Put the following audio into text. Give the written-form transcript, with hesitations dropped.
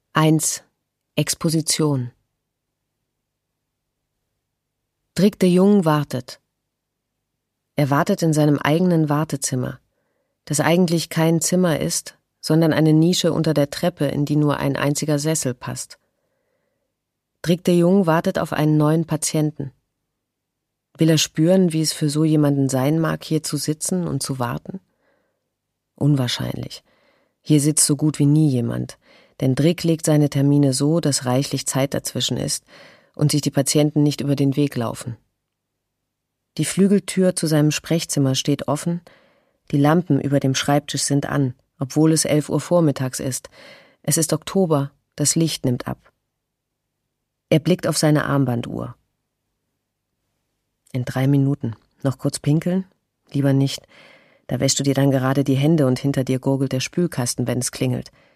1. Exposition. Drick de Jong wartet. Er wartet in seinem eigenen Wartezimmer, das eigentlich kein Zimmer ist, sondern eine Nische unter der Treppe, in die nur ein einziger Sessel passt. Drick de Jong wartet auf einen neuen Patienten. Will er spüren, wie es für so jemanden sein mag, hier zu sitzen und zu warten? Unwahrscheinlich. Hier sitzt so gut wie nie jemand, denn Drick legt seine Termine so, dass reichlich Zeit dazwischen ist und sich die Patienten nicht über den Weg laufen. Die Flügeltür zu seinem Sprechzimmer steht offen, die Lampen über dem Schreibtisch sind an, obwohl es 11 Uhr vormittags ist. Es ist Oktober, das Licht nimmt ab. Er blickt auf seine Armbanduhr. In 3 Minuten. Noch kurz pinkeln? Lieber nicht. Da wäschst du dir dann gerade die Hände und hinter dir gurgelt der Spülkasten, wenn es klingelt.